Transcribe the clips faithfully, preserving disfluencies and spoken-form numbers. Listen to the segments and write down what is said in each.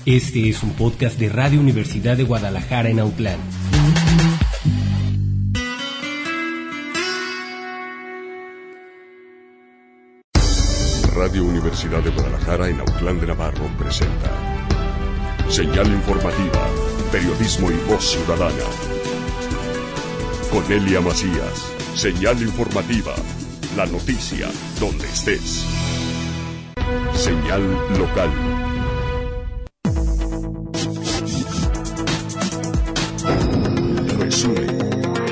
Este es un podcast de Radio Universidad de Guadalajara en Autlán. Radio Universidad de Guadalajara en Autlán de Navarro presenta Señal Informativa, Periodismo y Voz Ciudadana. Con Elia Macías, Señal Informativa, la noticia donde estés. Señal local. Resumen.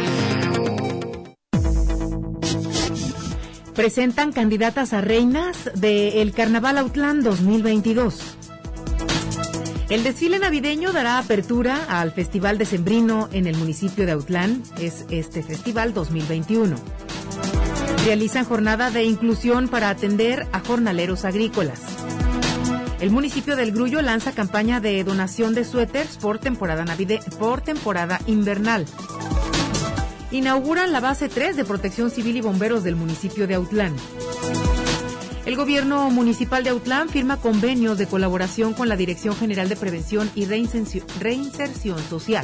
Presentan candidatas a reinas del Carnaval Autlán dos mil veintidós. El desfile navideño dará apertura al Festival Decembrino en el municipio de Autlán. Es este festival dos mil veintiuno. Realizan jornada de inclusión para atender a jornaleros agrícolas. El municipio del Grullo lanza campaña de donación de suéteres por temporada navide- por temporada invernal. Inauguran la base tres de Protección Civil y Bomberos del municipio de Autlán. El gobierno municipal de Autlán firma convenios de colaboración con la Dirección General de Prevención y Reinserción, Reinserción Social.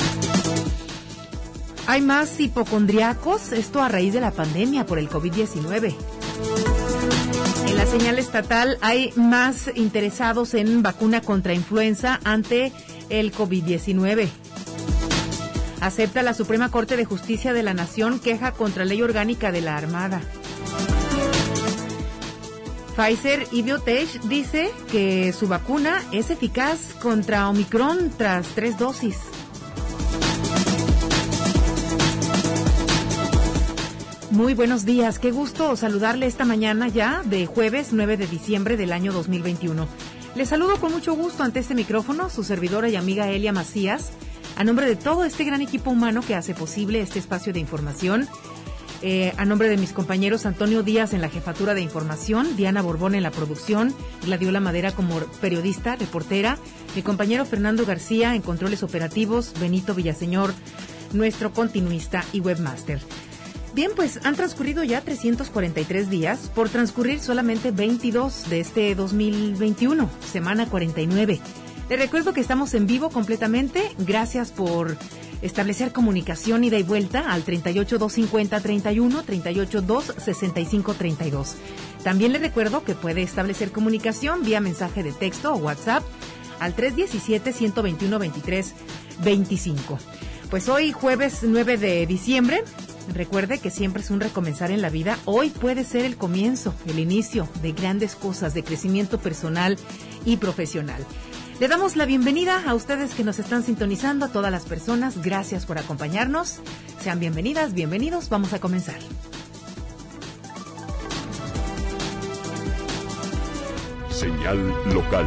Hay más hipocondriacos, esto a raíz de la pandemia por el COVID diecinueve. En la señal estatal hay más interesados en vacuna contra influenza ante el COVID diecinueve. Acepta la Suprema Corte de Justicia de la Nación queja contra Ley Orgánica de la Armada. Pfizer y Biotech dice que su vacuna es eficaz contra Omicron tras tres dosis. Muy buenos días, qué gusto saludarle esta mañana ya de jueves nueve de diciembre del año dos mil veintiuno. Les saludo con mucho gusto ante este micrófono, su servidora y amiga Elia Macías, a nombre de todo este gran equipo humano que hace posible este espacio de información, eh, a nombre de mis compañeros Antonio Díaz en la jefatura de información, Diana Borbón en la producción, Gladiola Madera como periodista, reportera, mi compañero Fernando García en controles operativos, Benito Villaseñor, nuestro continuista y webmaster. Bien, pues han transcurrido ya trescientos cuarenta y tres días por transcurrir solamente veintidós de este dos mil veintiuno, semana cuarenta y nueve. Les recuerdo que estamos en vivo completamente. Gracias por establecer comunicación ida y vuelta al treinta y ocho, doscientos cincuenta, treinta y uno, treinta y ocho, doscientos sesenta y cinco, treinta y dos. También les recuerdo que puede establecer comunicación vía mensaje de texto o WhatsApp al tres uno siete, uno dos uno, dos tres dos cinco. Pues hoy, jueves nueve de diciembre, recuerde que siempre es un recomenzar en la vida. Hoy puede ser el comienzo, el inicio de grandes cosas, de crecimiento personal y profesional. Le damos la bienvenida a ustedes que nos están sintonizando, a todas las personas. Gracias por acompañarnos. Sean bienvenidas, bienvenidos. Vamos a comenzar. Señal local.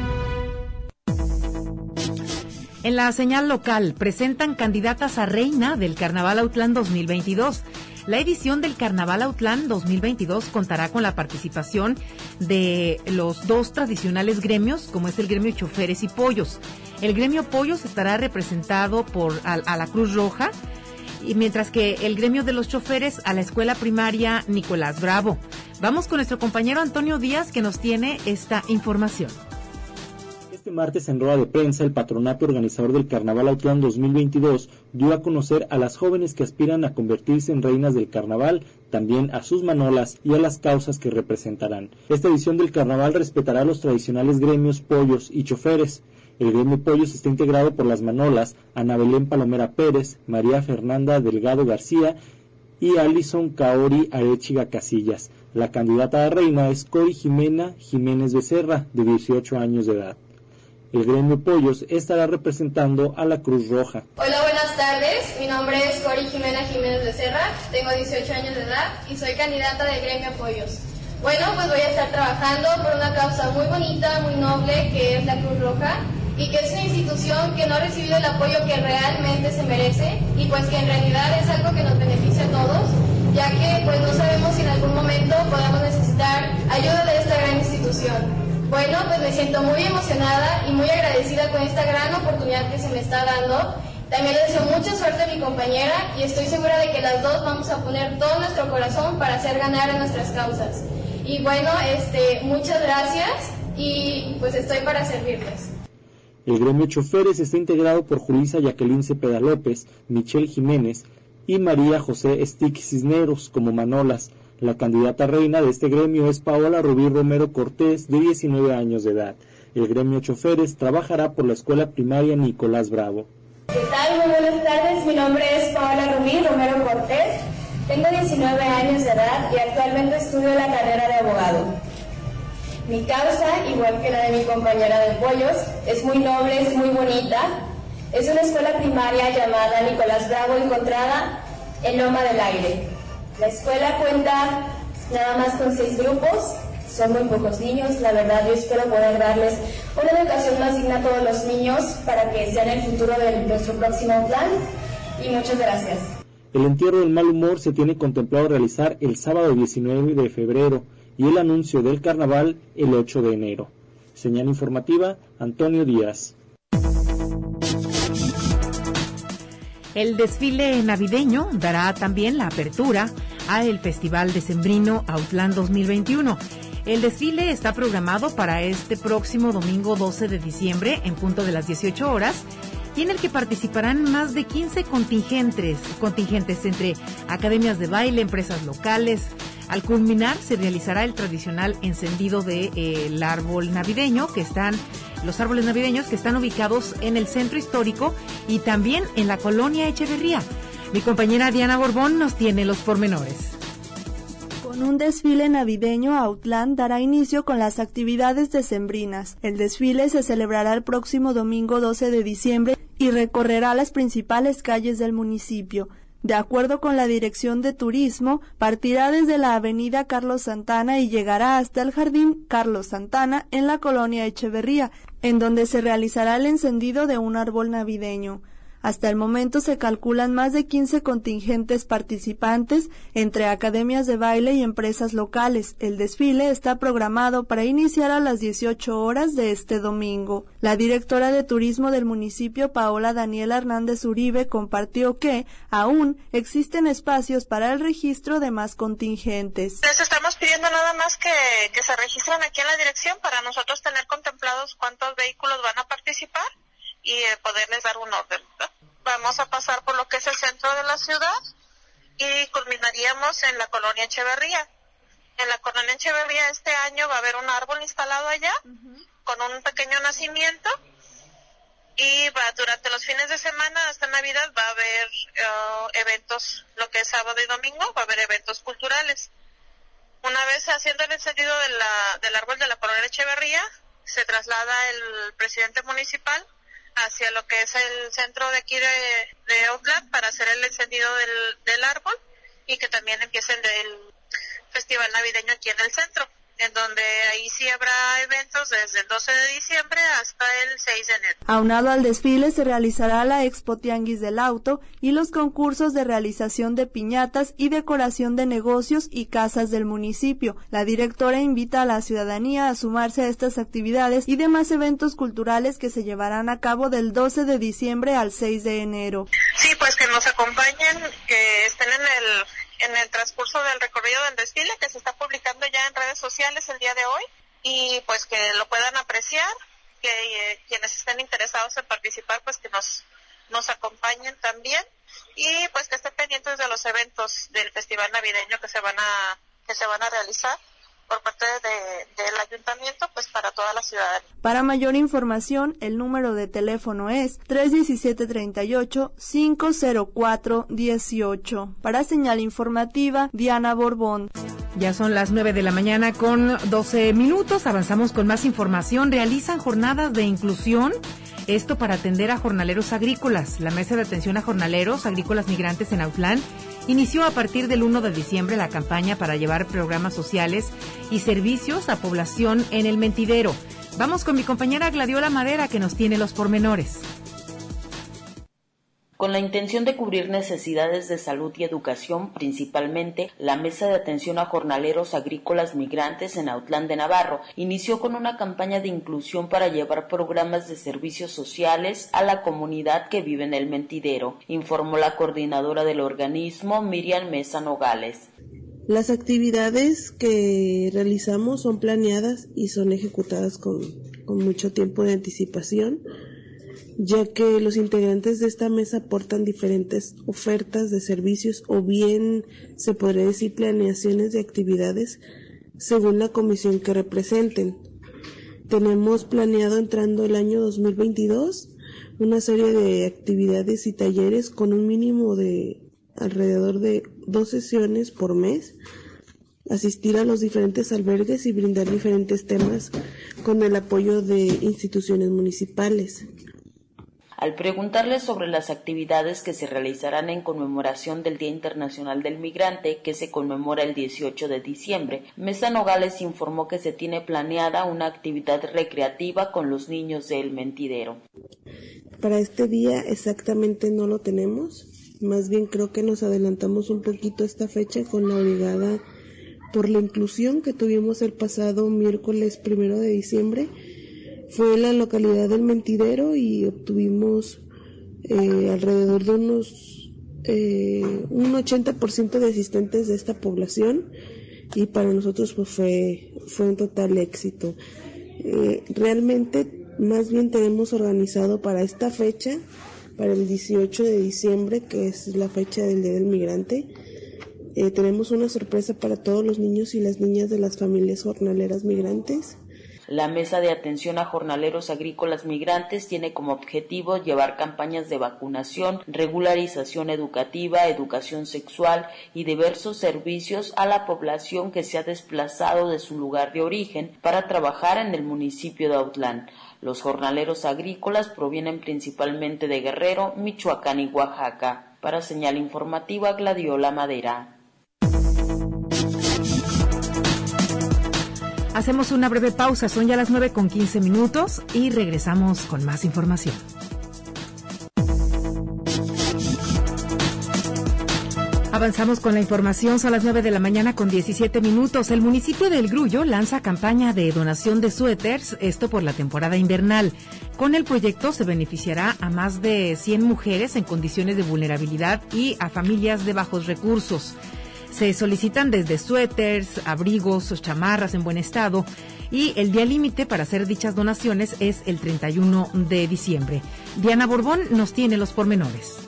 En la señal local presentan candidatas a reina del Carnaval Autlán dos mil veintidós. La edición del Carnaval Autlán dos mil veintidós contará con la participación de los dos tradicionales gremios, como es el gremio Choferes y Pollos. El gremio Pollos estará representado por a, a la Cruz Roja, y mientras que el gremio de los choferes a la Escuela Primaria Nicolás Bravo. Vamos con nuestro compañero Antonio Díaz, que nos tiene esta información. Este martes, en rueda de prensa, el patronato organizador del Carnaval Autlán dos mil veintidós dio a conocer a las jóvenes que aspiran a convertirse en reinas del carnaval, también a sus manolas y a las causas que representarán. Esta edición del carnaval respetará los tradicionales gremios Pollos y Choferes. El gremio Pollos está integrado por las manolas Ana Belén Palomera Pérez, María Fernanda Delgado García y Alison Kaori Arechiga Casillas. La candidata a reina es Cori Jimena Jiménez Becerra, de dieciocho años de edad. El gremio Pollos estará representando a la Cruz Roja. Hola, buenas tardes. Mi nombre es Cori Jimena Jiménez Becerra, tengo dieciocho años de edad y soy candidata del gremio Pollos. Bueno, pues voy a estar trabajando por una causa muy bonita, muy noble, que es la Cruz Roja, y que es una institución que no ha recibido el apoyo que realmente se merece, y pues que en realidad es algo que nos beneficia a todos, ya que pues no sabemos si en algún momento podamos necesitar ayuda de esta gran institución. Bueno, pues me siento muy emocionada y muy agradecida con esta gran oportunidad que se me está dando. También le deseo mucha suerte a mi compañera y estoy segura de que las dos vamos a poner todo nuestro corazón para hacer ganar a nuestras causas. Y bueno, este, muchas gracias y pues estoy para servirles. El gremio choferes está integrado por Julissa Jacqueline Cepeda López, Michelle Jiménez y María José Stick Cisneros como manolas. La candidata reina de este gremio es Paola Rubí Romero Cortés, de diecinueve años de edad. El gremio choferes trabajará por la escuela primaria Nicolás Bravo. ¿Qué tal? Muy buenas tardes, mi nombre es Paola Rubí Romero Cortés, tengo diecinueve años de edad y actualmente estudio la carrera de abogado. Mi causa, igual que la de mi compañera de pollos, es muy noble, es muy bonita. Es una escuela primaria llamada Nicolás Bravo, encontrada en Loma del Aire. La escuela cuenta nada más con seis grupos, son muy pocos niños, la verdad yo espero poder darles una educación más digna a todos los niños para que sean el futuro de nuestro próximo plan, y muchas gracias. El entierro del mal humor se tiene contemplado realizar el sábado diecinueve de febrero y el anuncio del carnaval el ocho de enero. Señal informativa, Antonio Díaz. El desfile navideño dará también la apertura al Festival Decembrino Autlán dos mil veintiuno. El desfile está programado para este próximo domingo doce de diciembre en punto de las dieciocho horas y en el que participarán más de quince contingentes, contingentes entre academias de baile, empresas locales. Al culminar se realizará el tradicional encendido del de, eh, árbol navideño, que están los árboles navideños que están ubicados en el centro histórico y también en la colonia Echeverría. Mi compañera Diana Borbón nos tiene los pormenores. Con un desfile navideño, Autlán dará inicio con las actividades decembrinas. El desfile se celebrará el próximo domingo doce de diciembre y recorrerá las principales calles del municipio. De acuerdo con la Dirección de Turismo, partirá desde la avenida Carlos Santana y llegará hasta el Jardín Carlos Santana en la colonia Echeverría, en donde se realizará el encendido de un árbol navideño. Hasta el momento se calculan más de quince contingentes participantes entre academias de baile y empresas locales. El desfile está programado para iniciar a las dieciocho horas de este domingo. La directora de turismo del municipio, Paola Daniela Hernández Uribe, compartió que aún existen espacios para el registro de más contingentes. Les estamos pidiendo nada más que, que se registren aquí en la dirección para nosotros tener contemplados cuántos vehículos van a participar y eh, poderles dar un orden, ¿no? Vamos a pasar por lo que es el centro de la ciudad y culminaríamos en la colonia Echeverría. En la colonia Echeverría este año va a haber un árbol instalado allá, uh-huh, con un pequeño nacimiento, y va durante los fines de semana hasta Navidad va a haber uh, eventos, lo que es sábado y domingo, va a haber eventos culturales. Una vez haciendo el encendido de la, del árbol de la colonia Echeverría, se traslada el presidente municipal hacia lo que es el centro de aquí de, de Autlán para hacer el encendido del, del árbol y que también empiece el, el festival navideño aquí en el centro, en donde ahí sí habrá eventos desde el doce de diciembre hasta el seis de enero. Aunado al desfile se realizará la Expo Tianguis del Auto y los concursos de realización de piñatas y decoración de negocios y casas del municipio. La directora invita a la ciudadanía a sumarse a estas actividades y demás eventos culturales que se llevarán a cabo del doce de diciembre al seis de enero. Sí, pues que nos acompañen, que estén en el en el transcurso del recorrido del desfile que se está publicando ya en redes sociales el día de hoy, y pues que lo puedan apreciar, que eh, quienes estén interesados en participar pues que nos nos acompañen también, y pues que estén pendientes de los eventos del festival navideño que se van a que se van a realizar por parte de, del ayuntamiento, pues para toda la ciudadanía. Para mayor información, el número de teléfono es tres uno siete, tres ocho, cinco cero cuatro uno ocho. Para señal informativa, Diana Borbón. Ya son las nueve de la mañana con doce minutos. Avanzamos con más información. Realizan jornadas de inclusión. Esto para atender a jornaleros agrícolas. La Mesa de Atención a Jornaleros Agrícolas Migrantes en Autlán inició a partir del uno de diciembre la campaña para llevar programas sociales y servicios a población en el Mentidero. Vamos con mi compañera Gladiola Madera, que nos tiene los pormenores. Con la intención de cubrir necesidades de salud y educación, principalmente, la Mesa de Atención a Jornaleros Agrícolas Migrantes en Autlán de Navarro inició con una campaña de inclusión para llevar programas de servicios sociales a la comunidad que vive en el Mentidero, informó la coordinadora del organismo, Miriam Mesa Nogales. Las actividades que realizamos son planeadas y son ejecutadas con, con mucho tiempo de anticipación. ya que los integrantes de esta mesa aportan diferentes ofertas de servicios o bien se podría decir planeaciones de actividades según la comisión que representen. Tenemos planeado entrando el año dos mil veintidós una serie de actividades y talleres con un mínimo de alrededor de dos sesiones por mes, asistir a los diferentes albergues y brindar diferentes temas con el apoyo de instituciones municipales. Al preguntarle sobre las actividades que se realizarán en conmemoración del Día Internacional del Migrante, que se conmemora el dieciocho de diciembre, Mesa Nogales informó que se tiene planeada una actividad recreativa con los niños de El Mentidero. Para este día exactamente no lo tenemos, más bien creo que nos adelantamos un poquito a esta fecha con la brigada por la inclusión que tuvimos el pasado miércoles primero de diciembre. Fue en la localidad del Mentidero y obtuvimos eh, alrededor de unos eh, un ochenta por ciento de asistentes de esta población y para nosotros pues fue, fue un total éxito. Eh, realmente más bien tenemos organizado para esta fecha, para el dieciocho de diciembre, que es la fecha del Día del Migrante, eh, tenemos una sorpresa para todos los niños y las niñas de las familias jornaleras migrantes. La Mesa de Atención a Jornaleros Agrícolas Migrantes tiene como objetivo llevar campañas de vacunación, regularización educativa, educación sexual y diversos servicios a la población que se ha desplazado de su lugar de origen para trabajar en el municipio de Autlán. Los jornaleros agrícolas provienen principalmente de Guerrero, Michoacán y Oaxaca. Para Señal Informativa, Gladiola Madera. Hacemos una breve pausa, son ya las nueve con quince minutos y regresamos con más información. Avanzamos con la información, son las nueve de la mañana con diecisiete minutos. El municipio de El Grullo lanza campaña de donación de suéteres, esto por la temporada invernal. Con el proyecto se beneficiará a más de cien mujeres en condiciones de vulnerabilidad y a familias de bajos recursos. Se solicitan desde suéteres, abrigos o chamarras en buen estado y el día límite para hacer dichas donaciones es el treinta y uno de diciembre. Diana Borbón nos tiene los pormenores.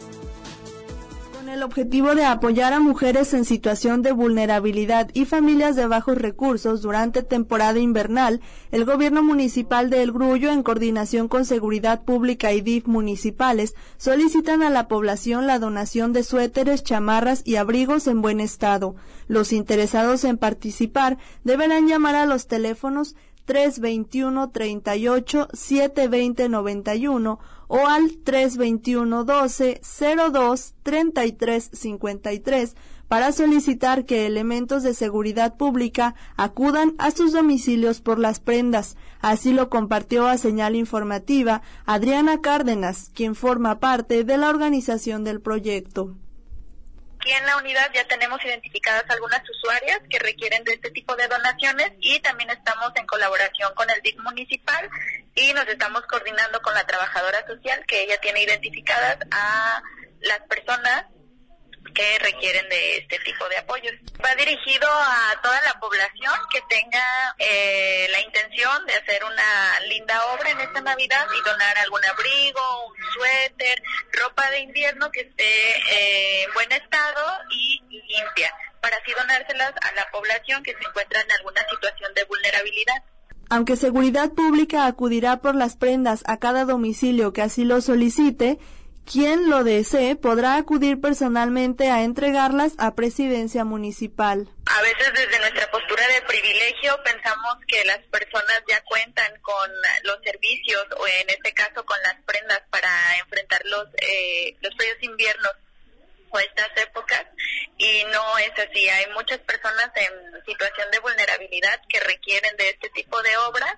Con el objetivo de apoyar a mujeres en situación de vulnerabilidad y familias de bajos recursos durante temporada invernal, el gobierno municipal de El Grullo, en coordinación con Seguridad Pública y D I F municipales, solicitan a la población la donación de suéteres, chamarras y abrigos en buen estado. Los interesados en participar deberán llamar a los teléfonos tres veintiuno, treinta y ocho, setecientos veinte, noventa y uno o al tres veintiuno, doce, cero dos, treinta y tres cincuenta y tres para solicitar que elementos de seguridad pública acudan a sus domicilios por las prendas. Así lo compartió a Señal Informativa Adriana Cárdenas, quien forma parte de la organización del proyecto. Aquí en la unidad ya tenemos identificadas algunas usuarias que requieren de este tipo de donaciones y también estamos en colaboración con el D I F municipal y nos estamos coordinando con la trabajadora social que ella tiene identificadas a las personas que requieren de este tipo de apoyos. Va dirigido a toda la población que tenga eh, la intención de hacer una linda obra en esta Navidad y donar algún abrigo, un suéter, ropa de invierno que esté eh, en buen estado y limpia, para así donárselas a la población que se encuentra en alguna situación de vulnerabilidad. Aunque Seguridad Pública acudirá por las prendas a cada domicilio que así lo solicite, quien lo desee podrá acudir personalmente a entregarlas a Presidencia Municipal. A veces desde nuestra postura de privilegio pensamos que las personas ya cuentan con los servicios o en este caso con las prendas para enfrentar los, eh, los fríos inviernos o estas épocas y no es así. Hay muchas personas en situación de vulnerabilidad que requieren de este tipo de obras.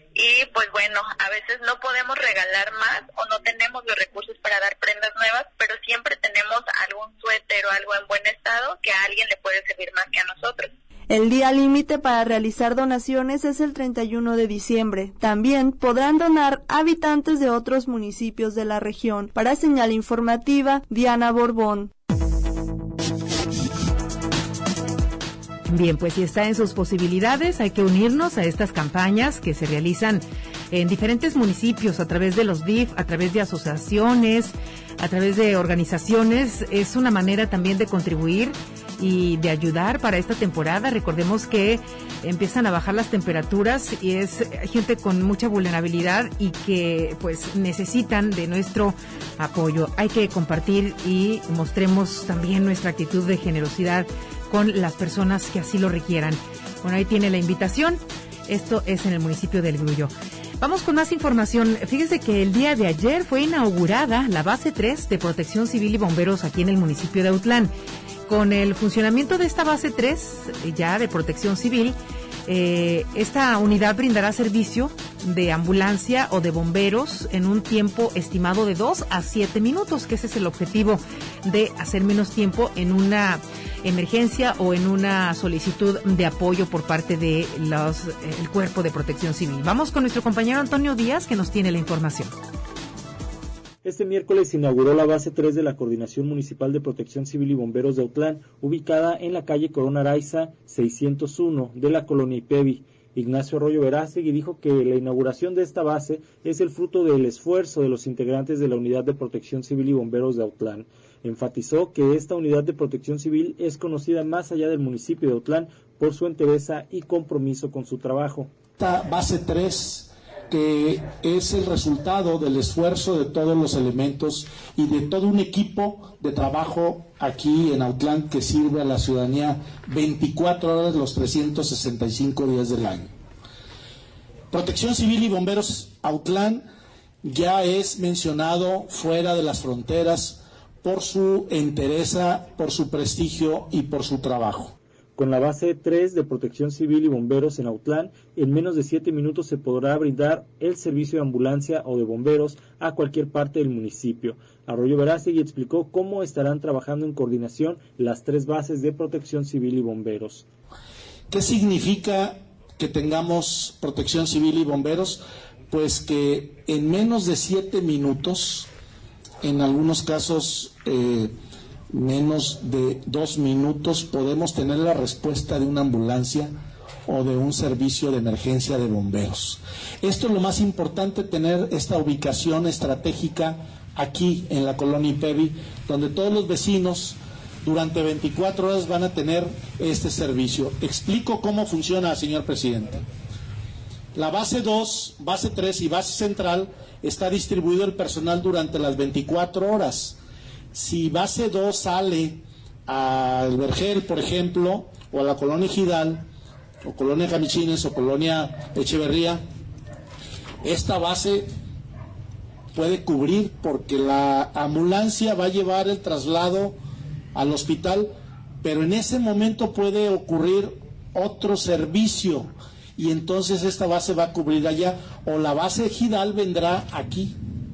Y pues bueno, a veces no podemos regalar más o no tenemos los recursos para dar prendas nuevas, pero siempre tenemos algún suéter o algo en buen estado que a alguien le puede servir más que a nosotros. El día límite para realizar donaciones es el treinta y uno de diciembre. También podrán donar habitantes de otros municipios de la región. Para Señal Informativa, Diana Borbón. Bien, pues si está en sus posibilidades, hay que unirnos a estas campañas que se realizan en diferentes municipios a través de los D I F, a través de asociaciones, a través de organizaciones. Es una manera también de contribuir y de ayudar para esta temporada. Recordemos que empiezan a bajar las temperaturas y es gente con mucha vulnerabilidad y que pues necesitan de nuestro apoyo. Hay que compartir y mostremos también nuestra actitud de generosidad con las personas que así lo requieran. Bueno, ahí tiene la invitación. Esto es en el municipio del Grullo. Vamos con más información. Fíjese que el día de ayer fue inaugurada la base tres de Protección Civil y Bomberos aquí en el municipio de Autlán. Con el funcionamiento de esta base tres, ya de Protección Civil, eh, esta unidad brindará servicio de ambulancia o de bomberos en un tiempo estimado de dos a siete minutos, que ese es el objetivo, de hacer menos tiempo en una emergencia o en una solicitud de apoyo por parte de los el Cuerpo de Protección Civil. Vamos con nuestro compañero Antonio Díaz, que nos tiene la información. Este miércoles se inauguró la base tres de la Coordinación Municipal de Protección Civil y Bomberos de Autlán, ubicada en la calle Corona Araiza seiscientos uno de la colonia Ipevi. Ignacio Arroyo Verástegui dijo que la inauguración de esta base es el fruto del esfuerzo de los integrantes de la Unidad de Protección Civil y Bomberos de Autlán. Enfatizó que esta unidad de protección civil es conocida más allá del municipio de Autlán por su entereza y compromiso con su trabajo. Esta base tres, que es el resultado del esfuerzo de todos los elementos y de todo un equipo de trabajo aquí en Autlán que sirve a la ciudadanía veinticuatro horas los trescientos sesenta y cinco días del año. Protección Civil y Bomberos Autlán ya es mencionado fuera de las fronteras por su entereza, por su prestigio y por su trabajo. Con la base tres de Protección Civil y Bomberos en Autlán, en menos de siete minutos se podrá brindar el servicio de ambulancia o de bomberos a cualquier parte del municipio. Arroyo Verástegui explicó cómo estarán trabajando en coordinación las tres bases de Protección Civil y Bomberos. ¿Qué significa que tengamos Protección Civil y Bomberos? Pues que en menos de siete minutos, en algunos casos eh, menos de dos minutos, podemos tener la respuesta de una ambulancia o de un servicio de emergencia de bomberos. Esto es lo más importante, tener esta ubicación estratégica aquí en la colonia Ipevi, donde todos los vecinos durante veinticuatro horas van a tener este servicio. Explico cómo funciona, señor presidente. La base dos, base tres y base central está distribuido el personal durante las veinticuatro horas. Si base dos sale al Vergel, por ejemplo, o a la colonia Gidal, o colonia Camichines, o colonia Echeverría, esta base puede cubrir porque la ambulancia va a llevar el traslado al hospital, pero en ese momento puede ocurrir otro servicio y entonces esta base va a cubrir allá, o la base Gidal vendrá aquí,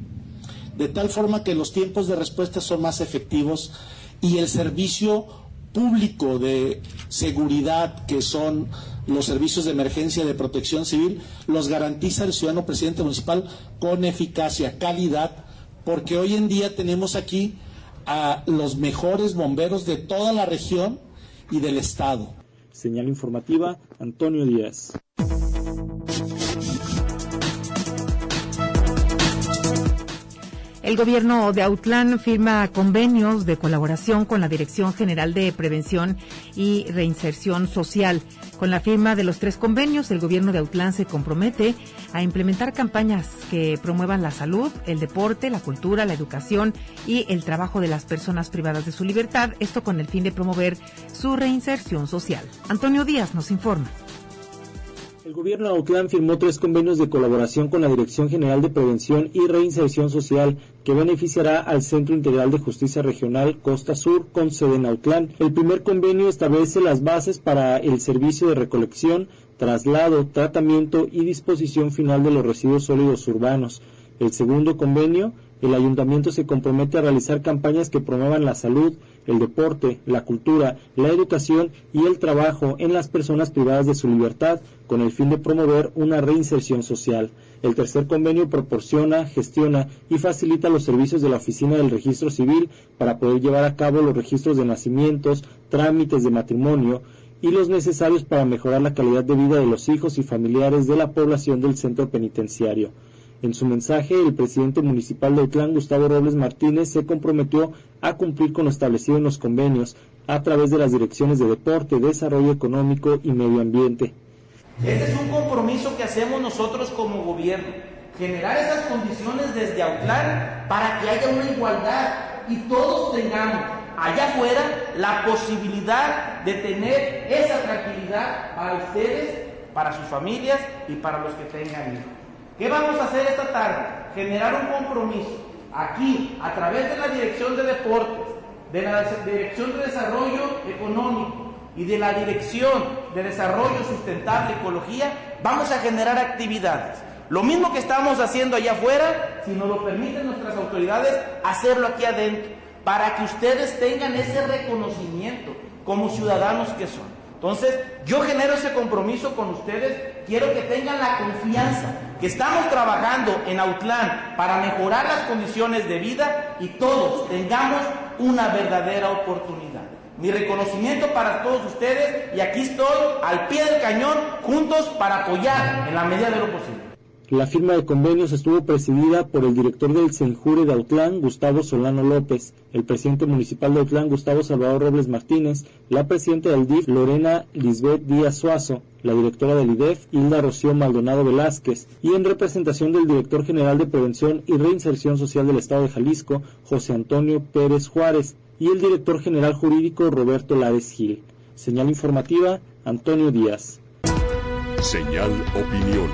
de tal forma que los tiempos de respuesta son más efectivos y el servicio público de seguridad, que son los servicios de emergencia de protección civil, los garantiza el ciudadano presidente municipal con eficacia, calidad, porque hoy en día tenemos aquí a los mejores bomberos de toda la región y del estado. Señal informativa, Antonio Díaz. El gobierno de Autlán firma convenios de colaboración con la Dirección General de Prevención y Reinserción Social. Con la firma de los tres convenios, el gobierno de Autlán se compromete a implementar campañas que promuevan la salud, el deporte, la cultura, la educación y el trabajo de las personas privadas de su libertad, esto con el fin de promover su reinserción social. Antonio Díaz nos informa. El gobierno de Autlán firmó tres convenios de colaboración con la Dirección General de Prevención y Reinserción Social que beneficiará al Centro Integral de Justicia Regional Costa Sur con sede en Autlán. El primer convenio establece las bases para el servicio de recolección, traslado, tratamiento y disposición final de los residuos sólidos urbanos. El segundo convenio, el ayuntamiento se compromete a realizar campañas que promuevan la salud, el deporte, la cultura, la educación y el trabajo en las personas privadas de su libertad, con el fin de promover una reinserción social. El tercer convenio proporciona, gestiona y facilita los servicios de la Oficina del Registro Civil para poder llevar a cabo los registros de nacimientos, trámites de matrimonio y los necesarios para mejorar la calidad de vida de los hijos y familiares de la población del centro penitenciario. En su mensaje, el presidente municipal de Autlán, Gustavo Robles Martínez, se comprometió a cumplir con lo establecido en los convenios a través de las direcciones de Deporte, Desarrollo Económico y Medio Ambiente. Este es un compromiso que hacemos nosotros como gobierno, generar esas condiciones desde Autlán para que haya una igualdad y todos tengamos allá afuera la posibilidad de tener esa tranquilidad para ustedes, para sus familias y para los que tengan hijos. ¿Qué vamos a hacer esta tarde? Generar un compromiso aquí, a través de la Dirección de Deportes, de la Dirección de Desarrollo Económico y de la Dirección de Desarrollo Sustentable Ecología, vamos a generar actividades. Lo mismo que estamos haciendo allá afuera, si nos lo permiten nuestras autoridades, hacerlo aquí adentro, para que ustedes tengan ese reconocimiento como ciudadanos que son. Entonces, yo genero ese compromiso con ustedes, quiero que tengan la confianza que estamos trabajando en Autlán para mejorar las condiciones de vida y todos tengamos una verdadera oportunidad. Mi reconocimiento para todos ustedes y aquí estoy al pie del cañón, juntos para apoyar en la medida de lo posible. La firma de convenios estuvo presidida por el director del Senjure de Autlán, Gustavo Solano López, el presidente municipal de Autlán, Gustavo Salvador Robles Martínez, la presidenta del D I F, Lorena Lisbeth Díaz Suazo, la directora del I D E F, Hilda Rocío Maldonado Velázquez, y en representación del director general de Prevención y Reinserción Social del Estado de Jalisco, José Antonio Pérez Juárez, y el director general jurídico, Roberto Lares Gil. Señal informativa, Antonio Díaz. Señal Opinión.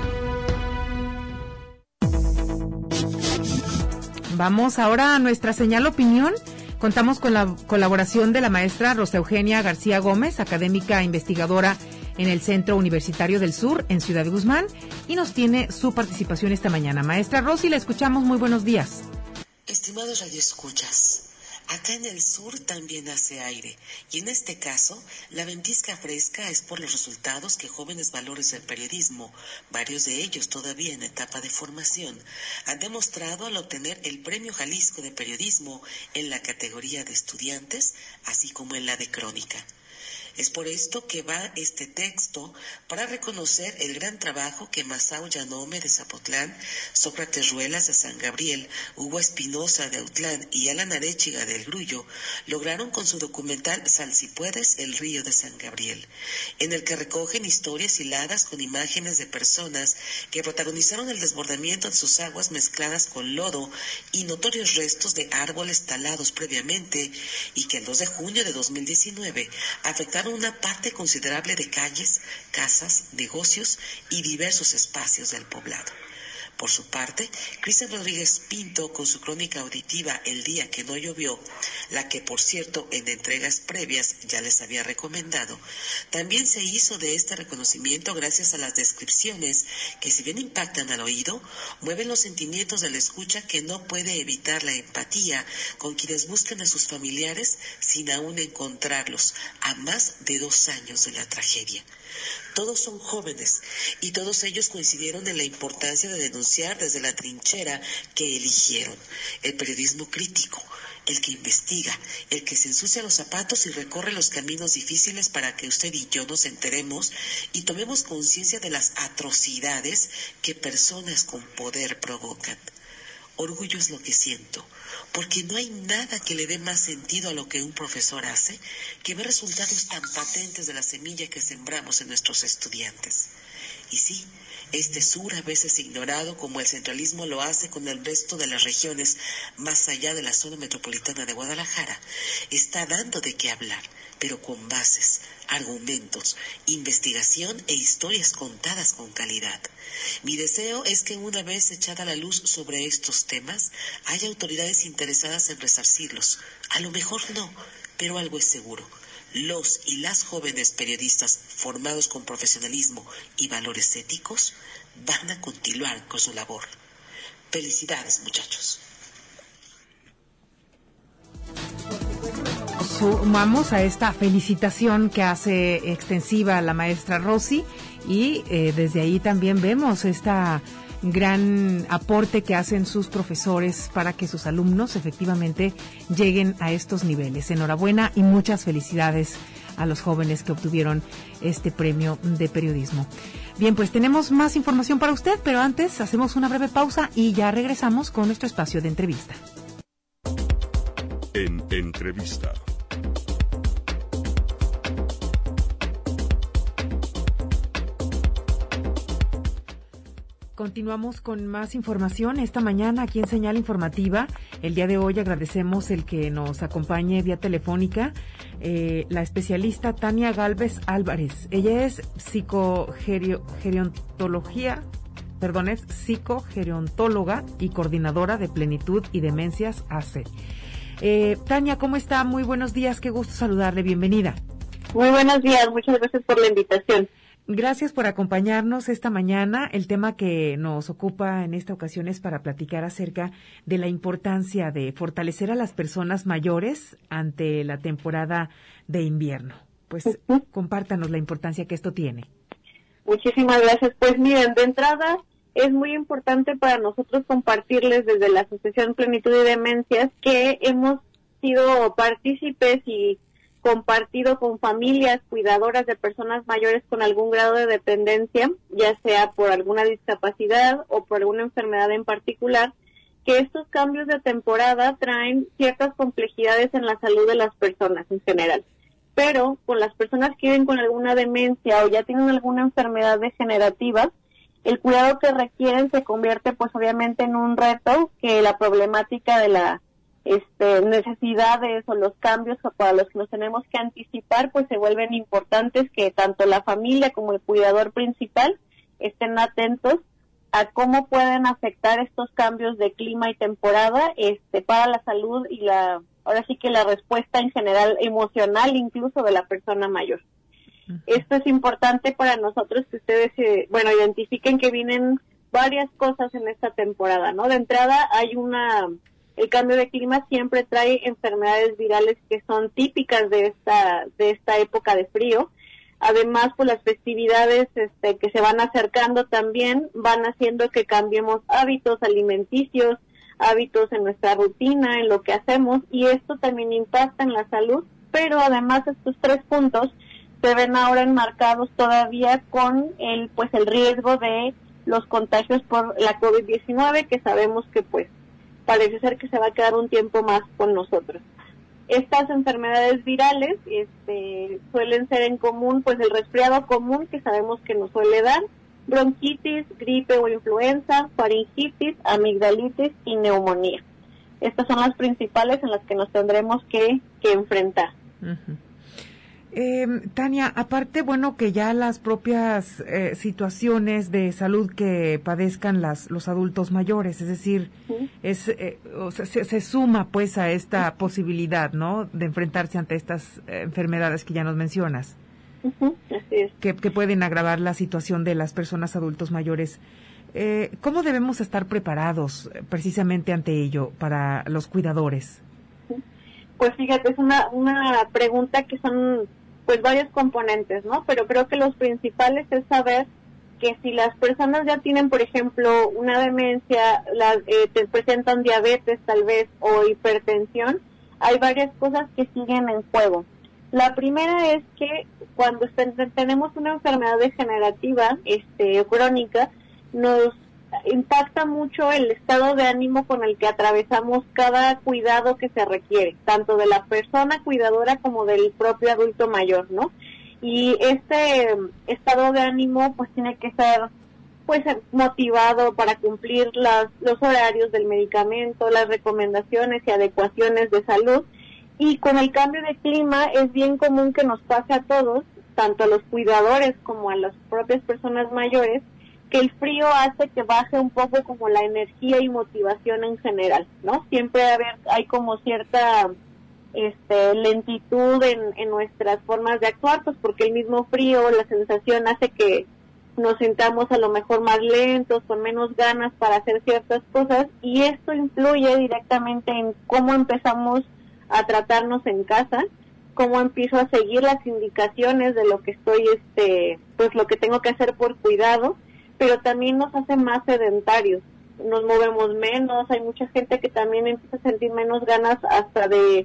Vamos ahora a nuestra señal opinión. Contamos con la colaboración de la maestra Rosa Eugenia García Gómez, académica investigadora en el Centro Universitario del Sur, en Ciudad Guzmán, y nos tiene su participación esta mañana. Maestra Rosy, la escuchamos. Muy buenos días. Estimados radioescuchas, acá en el sur también hace aire, y en este caso, la ventisca fresca es por los resultados que jóvenes valores del periodismo, varios de ellos todavía en etapa de formación, han demostrado al obtener el Premio Jalisco de Periodismo en la categoría de estudiantes, así como en la de crónica. Es por esto que va este texto para reconocer el gran trabajo que Masao Yanome de Zapotlán, Sócrates Ruelas de San Gabriel, Hugo Espinosa de Autlán y Alan Arechiga del Grullo lograron con su documental Sal si puedes, el río de San Gabriel, en el que recogen historias hiladas con imágenes de personas que protagonizaron el desbordamiento de sus aguas mezcladas con lodo y notorios restos de árboles talados previamente y que el dos de junio de dos mil diecinueve afectaron una parte considerable de calles, casas, negocios y diversos espacios del poblado. Por su parte, Cristian Rodríguez Pinto, con su crónica auditiva El día que no llovió, la que por cierto en entregas previas ya les había recomendado, también se hizo de este reconocimiento gracias a las descripciones que, si bien impactan al oído, mueven los sentimientos de la escucha, que no puede evitar la empatía con quienes buscan a sus familiares sin aún encontrarlos a más de dos años de la tragedia. Todos son jóvenes y todos ellos coincidieron en la importancia de denunciar desde la trinchera que eligieron, el periodismo crítico, el que investiga, el que se ensucia los zapatos y recorre los caminos difíciles para que usted y yo nos enteremos y tomemos conciencia de las atrocidades que personas con poder provocan. Orgullo es lo que siento, porque no hay nada que le dé más sentido a lo que un profesor hace que ver resultados tan patentes de la semilla que sembramos en nuestros estudiantes. Y sí, este sur, a veces ignorado como el centralismo lo hace con el resto de las regiones más allá de la zona metropolitana de Guadalajara, está dando de qué hablar, pero con bases, argumentos, investigación e historias contadas con calidad. Mi deseo es que una vez echada la luz sobre estos temas, haya autoridades interesadas en resarcirlos. A lo mejor no, pero algo es seguro. Los y las jóvenes periodistas formados con profesionalismo y valores éticos van a continuar con su labor. Felicidades, muchachos. Sumamos a esta felicitación que hace extensiva la maestra Rosy y eh, desde ahí también vemos esta gran aporte que hacen sus profesores para que sus alumnos efectivamente lleguen a estos niveles. Enhorabuena y muchas felicidades a los jóvenes que obtuvieron este premio de periodismo. Bien, pues tenemos más información para usted, pero antes hacemos una breve pausa y ya regresamos con nuestro espacio de entrevista. En entrevista. Continuamos con más información esta mañana aquí en Señal Informativa. El día de hoy agradecemos el que nos acompañe vía telefónica eh, la especialista Tania Gálvez Álvarez. Ella es psicogerontología, perdón, es psicogerontóloga y coordinadora de Plenitud y Demencias A C. Eh, Tania, ¿cómo está? Muy buenos días, qué gusto saludarle, bienvenida. Muy buenos días, muchas gracias por la invitación. Gracias por acompañarnos esta mañana. El tema que nos ocupa en esta ocasión es para platicar acerca de la importancia de fortalecer a las personas mayores ante la temporada de invierno. Pues uh-huh. compártanos la importancia que esto tiene. Muchísimas gracias. Pues miren, de entrada es muy importante para nosotros compartirles desde la Asociación Plenitud y Demencias que hemos sido partícipes y compartido con familias cuidadoras de personas mayores con algún grado de dependencia, ya sea por alguna discapacidad o por alguna enfermedad en particular, que estos cambios de temporada traen ciertas complejidades en la salud de las personas en general. Pero con las personas que viven con alguna demencia o ya tienen alguna enfermedad degenerativa, el cuidado que requieren se convierte pues obviamente en un reto que la problemática de la Este, necesidades o los cambios para los que nos tenemos que anticipar pues se vuelven importantes, que tanto la familia como el cuidador principal estén atentos a cómo pueden afectar estos cambios de clima y temporada este para la salud y la ahora sí que la respuesta en general emocional incluso de la persona mayor. Uh-huh. Esto es importante para nosotros que ustedes eh, bueno identifiquen que vienen varias cosas en esta temporada, ¿no? De entrada hay una El cambio de clima siempre trae enfermedades virales que son típicas de esta de esta época de frío. Además, pues las festividades este, que se van acercando también van haciendo que cambiemos hábitos alimenticios, hábitos en nuestra rutina, en lo que hacemos, y esto también impacta en la salud, pero además estos tres puntos se ven ahora enmarcados todavía con el pues el riesgo de los contagios por la COVID diecinueve, que sabemos que pues parece ser que se va a quedar un tiempo más con nosotros. Estas enfermedades virales este, suelen ser en común, pues el resfriado común que sabemos que nos suele dar, bronquitis, gripe o influenza, faringitis, amigdalitis y neumonía. Estas son las principales en las que nos tendremos que, que enfrentar. Uh-huh. Eh, Tania, aparte, bueno, que ya las propias eh, situaciones de salud que padezcan las los adultos mayores, es decir, ¿sí? es eh, o sea, se, se suma pues a esta posibilidad, ¿no?, de enfrentarse ante estas eh, enfermedades que ya nos mencionas, uh-huh, así es. que, que pueden agravar la situación de las personas adultos mayores. Eh, ¿Cómo debemos estar preparados eh, precisamente ante ello para los cuidadores? Pues fíjate, es una una pregunta que son pues varios componentes, ¿no? Pero creo que los principales es saber que si las personas ya tienen, por ejemplo, una demencia, la, eh, te presentan diabetes tal vez o hipertensión, hay varias cosas que siguen en juego. La primera es que cuando tenemos una enfermedad degenerativa este, o crónica, nos impacta mucho el estado de ánimo con el que atravesamos cada cuidado que se requiere, tanto de la persona cuidadora como del propio adulto mayor, ¿no? Y este estado de ánimo pues tiene que ser pues motivado para cumplir las, los horarios del medicamento, las recomendaciones y adecuaciones de salud. Y con el cambio de clima es bien común que nos pase a todos, tanto a los cuidadores como a las propias personas mayores, que el frío hace que baje un poco como la energía y motivación en general, ¿no? Siempre hay, hay como cierta este, lentitud en, en nuestras formas de actuar, pues porque el mismo frío, la sensación hace que nos sintamos a lo mejor más lentos, con menos ganas para hacer ciertas cosas, y esto influye directamente en cómo empezamos a tratarnos en casa, cómo empiezo a seguir las indicaciones de lo que estoy, este, pues lo que tengo que hacer por cuidado, pero también nos hace más sedentarios, nos movemos menos, hay mucha gente que también empieza a sentir menos ganas hasta de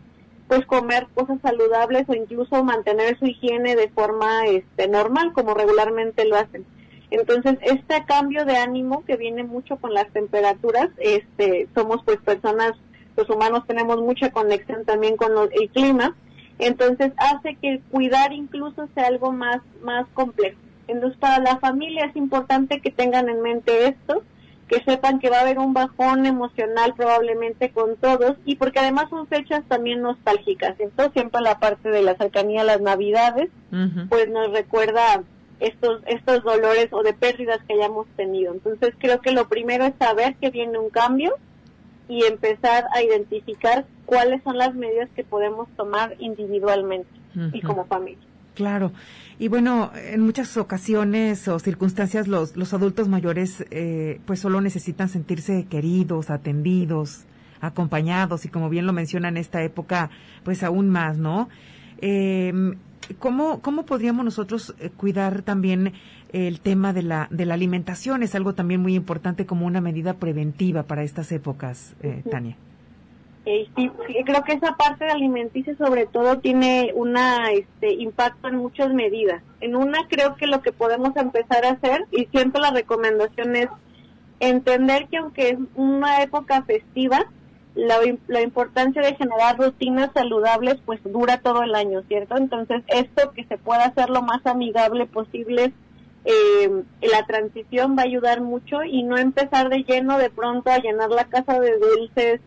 pues comer cosas saludables o incluso mantener su higiene de forma este normal, como regularmente lo hacen. Entonces, este cambio de ánimo que viene mucho con las temperaturas, este somos pues personas, los humanos tenemos mucha conexión también con los, el clima, entonces hace que cuidar incluso sea algo más, más complejo. Entonces, para la familia es importante que tengan en mente esto, que sepan que va a haber un bajón emocional probablemente con todos, y porque además son fechas también nostálgicas, ¿cierto? Siempre la parte de la cercanía a las Navidades, uh-huh. pues nos recuerda estos estos dolores o de pérdidas que hayamos tenido. Entonces, creo que lo primero es saber que viene un cambio y empezar a identificar cuáles son las medidas que podemos tomar individualmente uh-huh. y como familia. Claro. Y bueno, en muchas ocasiones o circunstancias los los adultos mayores eh, pues solo necesitan sentirse queridos, atendidos, acompañados, y como bien lo menciona en esta época, pues aún más, ¿no? Eh, ¿cómo cómo podríamos nosotros cuidar también el tema de la de la alimentación? Es algo también muy importante como una medida preventiva para estas épocas, eh, uh-huh. Tania. Eh, sí, sí, creo que esa parte de alimenticia sobre todo tiene una este impacto en muchas medidas. En una, creo que lo que podemos empezar a hacer, y siempre la recomendación es entender que aunque es una época festiva, la, la importancia de generar rutinas saludables pues dura todo el año, ¿cierto? Entonces, esto que se pueda hacer lo más amigable posible, eh, la transición va a ayudar mucho, y no empezar de lleno de pronto a llenar la casa de dulces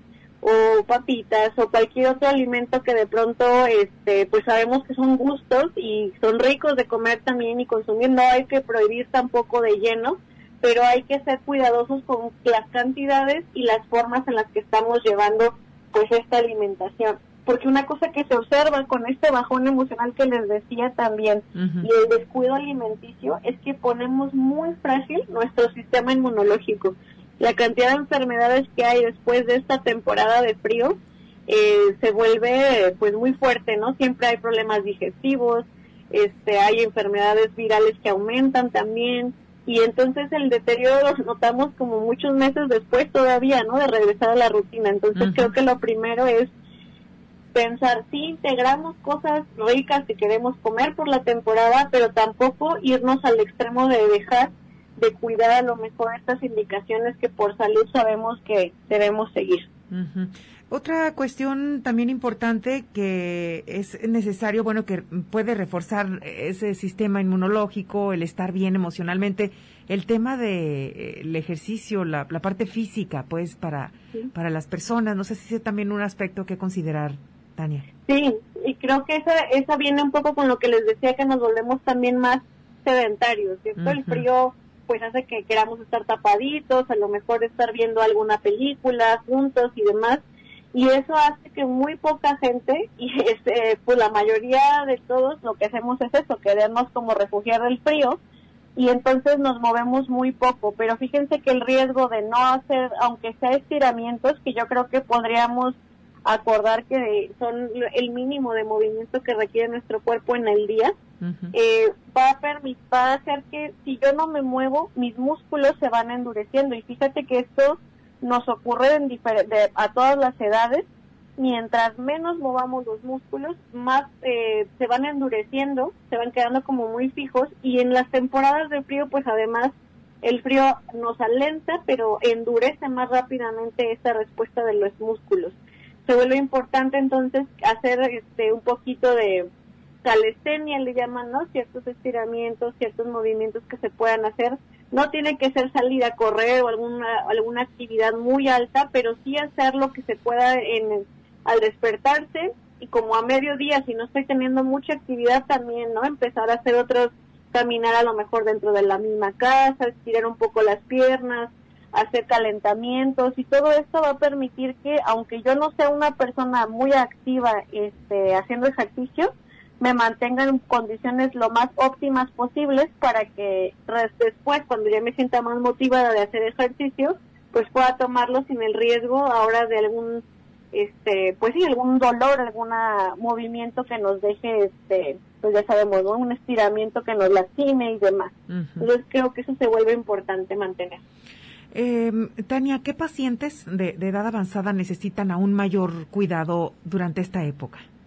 o papitas o cualquier otro alimento que de pronto este pues sabemos que son gustos y son ricos de comer también y consumir. No hay que prohibir tampoco de lleno, pero hay que ser cuidadosos con las cantidades y las formas en las que estamos llevando pues esta alimentación, porque una cosa que se observa con este bajón emocional que les decía también uh-huh. y el descuido alimenticio es que ponemos muy frágil nuestro sistema inmunológico. La cantidad de enfermedades que hay después de esta temporada de frío eh, se vuelve pues muy fuerte, ¿no? Siempre hay problemas digestivos, este, hay enfermedades virales que aumentan también, y entonces el deterioro lo notamos como muchos meses después todavía, ¿no? De regresar a la rutina. Entonces uh-huh. creo que lo primero es pensar si integramos cosas ricas que queremos comer por la temporada, pero tampoco irnos al extremo de dejar de cuidar a lo mejor estas indicaciones que por salud sabemos que debemos seguir. Uh-huh. Otra cuestión también importante que es necesario, bueno, que puede reforzar ese sistema inmunológico, el estar bien emocionalmente, el tema de eh, el ejercicio, la, la parte física, pues, para sí. para las personas. No sé si es también un aspecto que considerar, Tania. Sí, y creo que esa, esa viene un poco con lo que les decía, que nos volvemos también más sedentarios, ¿cierto? Uh-huh. El frío pues hace que queramos estar tapaditos, a lo mejor estar viendo alguna película juntos y demás, y eso hace que muy poca gente, y es, eh, pues la mayoría de todos lo que hacemos es eso, querernos como refugiar del frío, y entonces nos movemos muy poco. Pero fíjense que el riesgo de no hacer, aunque sea estiramientos, que yo creo que podríamos acordar que son el mínimo de movimiento que requiere nuestro cuerpo en el día, uh-huh. eh, va a permitir, va a hacer que si yo no me muevo, mis músculos se van endureciendo. Y fíjate que esto nos ocurre en difer- de, a todas las edades. Mientras menos movamos los músculos, más eh, se van endureciendo, se van quedando como muy fijos, y en las temporadas de frío, pues además el frío nos alenta, pero endurece más rápidamente esta respuesta de los músculos. Se vuelve importante entonces hacer este un poquito de calistenia, le llaman, ¿no? Ciertos estiramientos, ciertos movimientos que se puedan hacer. No tiene que ser salir a correr o alguna alguna actividad muy alta, pero sí hacer lo que se pueda en al despertarse, y como a mediodía, si no estoy teniendo mucha actividad también, ¿no? Empezar a hacer otros, caminar a lo mejor dentro de la misma casa, estirar un poco las piernas, hacer calentamientos, y todo esto va a permitir que, aunque yo no sea una persona muy activa este haciendo ejercicio, me mantenga en condiciones lo más óptimas posibles para que después, cuando ya me sienta más motivada de hacer ejercicio, pues pueda tomarlo sin el riesgo ahora de algún este pues sí, algún dolor, algún movimiento que nos deje, este pues ya sabemos, ¿no? Un estiramiento que nos lastime y demás. Uh-huh. Entonces creo que eso se vuelve importante mantener. Eh, Tania, ¿qué pacientes de, de edad avanzada necesitan aún mayor cuidado durante esta época?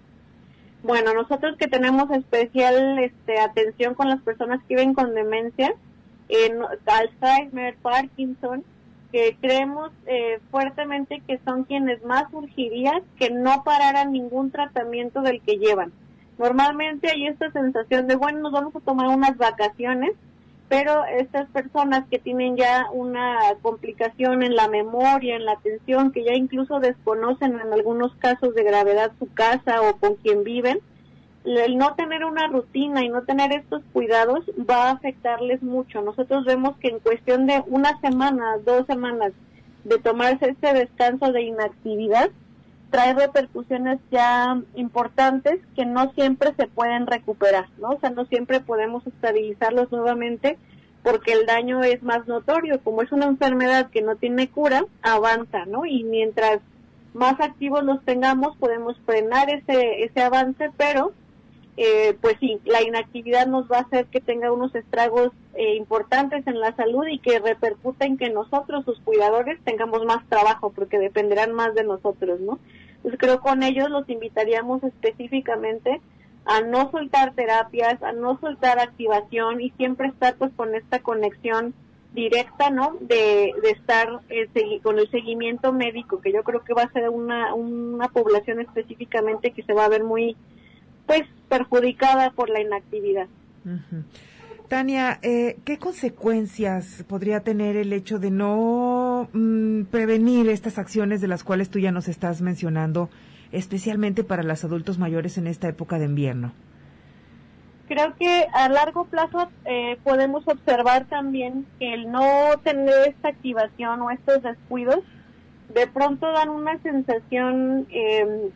Bueno, nosotros que tenemos especial este, atención con las personas que viven con demencia, en Alzheimer, Parkinson, que creemos eh, fuertemente que son quienes más urgirían que no pararan ningún tratamiento del que llevan. Normalmente hay esta sensación de, bueno, nos vamos a tomar unas vacaciones, pero estas personas que tienen ya una complicación en la memoria, en la atención, que ya incluso desconocen en algunos casos de gravedad su casa o con quien viven, el no tener una rutina y no tener estos cuidados va a afectarles mucho. Nosotros vemos que en cuestión de una semana, dos semanas de tomarse este descanso de inactividad, trae repercusiones ya importantes que no siempre se pueden recuperar, ¿no? O sea, no siempre podemos estabilizarlos nuevamente porque el daño es más notorio. Como es una enfermedad que no tiene cura, avanza, ¿no? Y mientras más activos los tengamos, podemos frenar ese, ese avance, pero eh, pues sí, la inactividad nos va a hacer que tenga unos estragos eh, importantes en la salud y que repercuta en que nosotros, sus cuidadores, tengamos más trabajo porque dependerán más de nosotros, ¿no? Entonces creo que con ellos los invitaríamos específicamente a no soltar terapias, a no soltar activación y siempre estar pues con esta conexión directa, ¿no? De, de estar eh, segui- con el seguimiento médico, que yo creo que va a ser una, una población específicamente que se va a ver muy pues perjudicada por la inactividad. Uh-huh. Tania, eh, ¿qué consecuencias podría tener el hecho de no mm, prevenir estas acciones de las cuales tú ya nos estás mencionando, especialmente para los adultos mayores en esta época de invierno? Creo que a largo plazo eh, podemos observar también que el no tener esta activación o estos descuidos de pronto dan una sensación eh,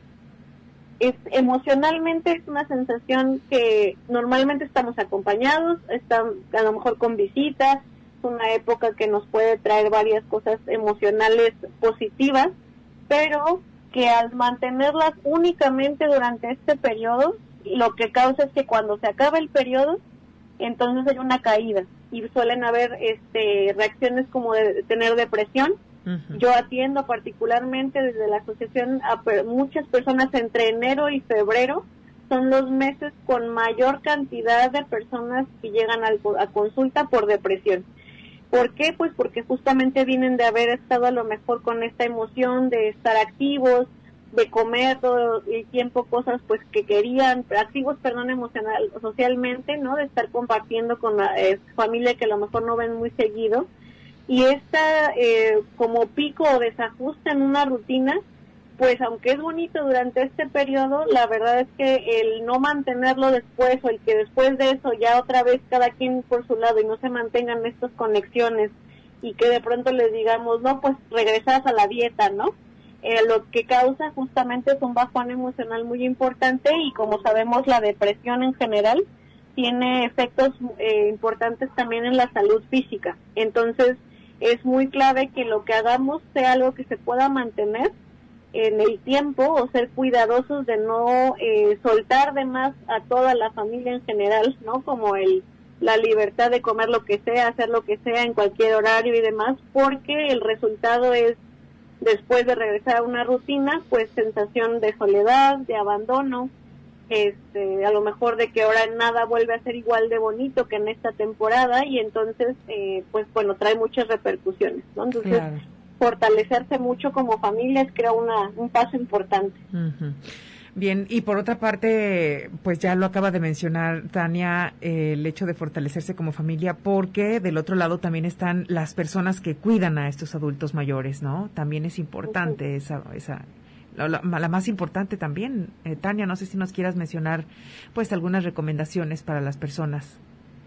Es, emocionalmente es una sensación que normalmente estamos acompañados, están a lo mejor con visitas, es una época que nos puede traer varias cosas emocionales positivas, pero que al mantenerlas únicamente durante este periodo, lo que causa es que cuando se acaba el periodo, entonces hay una caída y suelen haber este reacciones como de tener depresión. Uh-huh. Yo atiendo particularmente desde la asociación a per- muchas personas entre enero y febrero, son los meses con mayor cantidad de personas que llegan al, a consulta por depresión. ¿Por qué? Pues porque justamente vienen de haber estado a lo mejor con esta emoción de estar activos, de comer todo el tiempo cosas pues que querían, activos, perdón, emocional, socialmente, ¿no? De estar compartiendo con la eh, familia que a lo mejor no ven muy seguido. Y esta eh, como pico o desajuste en una rutina, pues aunque es bonito durante este periodo, la verdad es que el no mantenerlo después o el que después de eso ya otra vez cada quien por su lado y no se mantengan estas conexiones y que de pronto les digamos, no, pues regresas a la dieta, ¿no? Eh, lo que causa justamente es un bajón emocional muy importante y como sabemos la depresión en general tiene efectos eh, importantes también en la salud física. Entonces, es muy clave que lo que hagamos sea algo que se pueda mantener en el tiempo o ser cuidadosos de no eh, soltar de más a toda la familia en general, ¿no? Como el la libertad de comer lo que sea, hacer lo que sea en cualquier horario y demás, porque el resultado es, después de regresar a una rutina, pues sensación de soledad, de abandono, este, a lo mejor de que ahora nada vuelve a ser igual de bonito que en esta temporada y entonces eh, pues bueno, trae muchas repercusiones, ¿no? Entonces claro, fortalecerse mucho como familias creo una, un paso importante. Uh-huh. Bien, y por otra parte, pues ya lo acaba de mencionar Tania, eh, el hecho de fortalecerse como familia, porque del otro lado también están las personas que cuidan a estos adultos mayores, ¿no? También es importante uh-huh. esa esa La, la, la más importante también, eh, Tania, no sé si nos quieras mencionar pues algunas recomendaciones para las personas.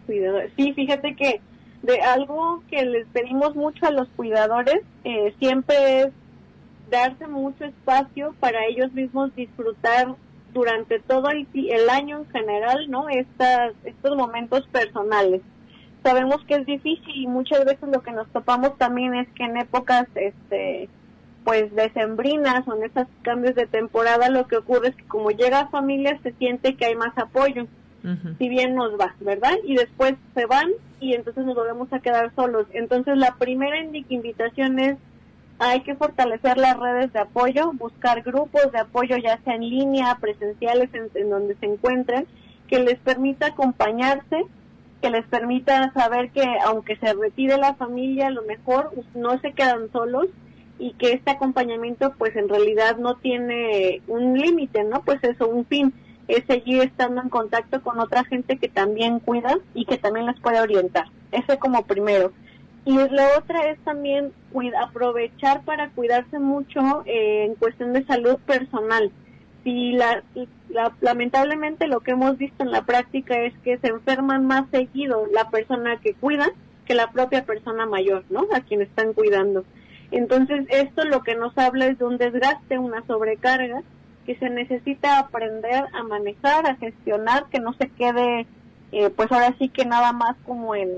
Sí, fíjate que de algo que les pedimos mucho a los cuidadores eh, siempre es darse mucho espacio para ellos mismos disfrutar durante todo el, el año en general, ¿no? Estas, estos momentos personales. Sabemos que es difícil y muchas veces lo que nos topamos también es que en épocas este pues decembrinas o en esos cambios de temporada lo que ocurre es que como llega a familia se siente que hay más apoyo, uh-huh. si bien nos va, ¿verdad? Y después se van y entonces nos volvemos a quedar solos. Entonces la primera invitación es hay que fortalecer las redes de apoyo, buscar grupos de apoyo ya sea en línea, presenciales, en, en donde se encuentren, que les permita acompañarse, que les permita saber que aunque se retire la familia, a lo mejor no se quedan solos y que este acompañamiento pues en realidad no tiene un límite, ¿no? Pues eso, un fin, es seguir estando en contacto con otra gente que también cuida y que también les puede orientar. Ese como primero. Y la otra es también cuida, aprovechar para cuidarse mucho eh, en cuestión de salud personal. Si la, la, lamentablemente lo que hemos visto en la práctica es que se enferman más seguido la persona que cuida que la propia persona mayor, ¿no? A quien están cuidando. Entonces esto lo que nos habla es de un desgaste, una sobrecarga que se necesita aprender a manejar, a gestionar, que no se quede, eh, pues ahora sí que nada más como en,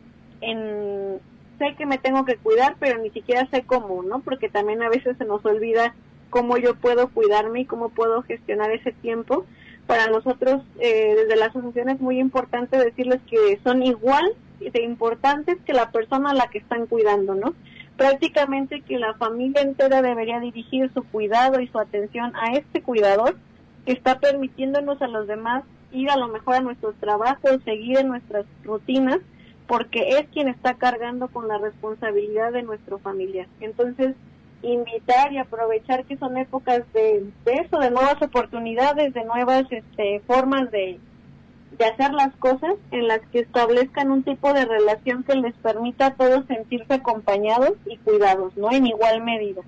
en, sé que me tengo que cuidar, pero ni siquiera sé cómo, ¿no? Porque también a veces se nos olvida cómo yo puedo cuidarme y cómo puedo gestionar ese tiempo. Para nosotros, eh, desde la asociación es muy importante decirles que son igual de importantes que la persona a la que están cuidando, ¿no? Prácticamente que la familia entera debería dirigir su cuidado y su atención a este cuidador que está permitiéndonos a los demás ir a lo mejor a nuestros trabajos, seguir en nuestras rutinas, porque es quien está cargando con la responsabilidad de nuestro familiar. Entonces, invitar y aprovechar que son épocas de, de eso, de nuevas oportunidades, de nuevas este, formas de, de hacer las cosas, en las que establezcan un tipo de relación que les permita a todos sentirse acompañados y cuidados, ¿no? En igual medida.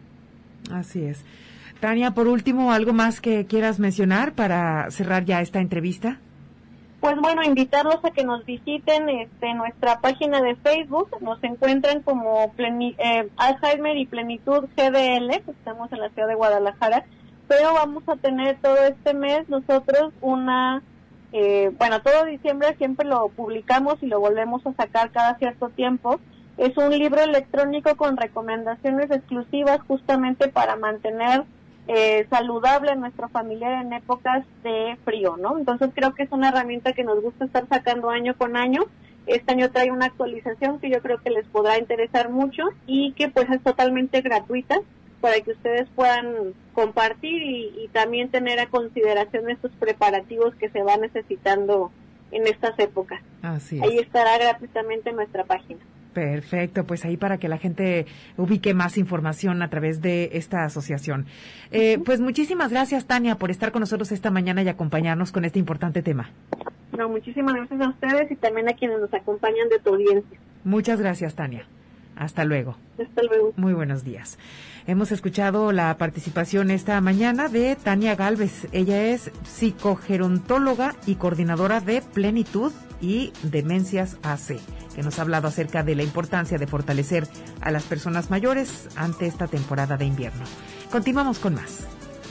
Así es. Tania, por último, ¿algo más que quieras mencionar para cerrar ya esta entrevista? Pues bueno, invitarlos a que nos visiten este, nuestra página de Facebook. Nos encuentran como pleni, eh, Alzheimer y Plenitud G D L, pues estamos en la ciudad de Guadalajara, pero vamos a tener todo este mes nosotros una, eh, bueno, todo diciembre siempre lo publicamos y lo volvemos a sacar cada cierto tiempo. Es un libro electrónico con recomendaciones exclusivas justamente para mantener Eh, saludable a nuestro familiar en épocas de frío, ¿no? Entonces creo que es una herramienta que nos gusta estar sacando año con año. Este año trae una actualización que yo creo que les podrá interesar mucho y que pues es totalmente gratuita para que ustedes puedan compartir y, y también tener a consideración estos preparativos que se van necesitando en estas épocas. Así es. Ahí estará gratuitamente en nuestra página. Perfecto, pues ahí para que la gente ubique más información a través de esta asociación. Eh, pues muchísimas gracias, Tania, por estar con nosotros esta mañana y acompañarnos con este importante tema. No, muchísimas gracias a ustedes y también a quienes nos acompañan de tu audiencia. Muchas gracias, Tania. Hasta luego. Hasta luego. Muy buenos días. Hemos escuchado la participación esta mañana de Tania Gálvez. Ella es psicogerontóloga y coordinadora de Plenitud y Demencias A C, que nos ha hablado acerca de la importancia de fortalecer a las personas mayores ante esta temporada de invierno. Continuamos con más.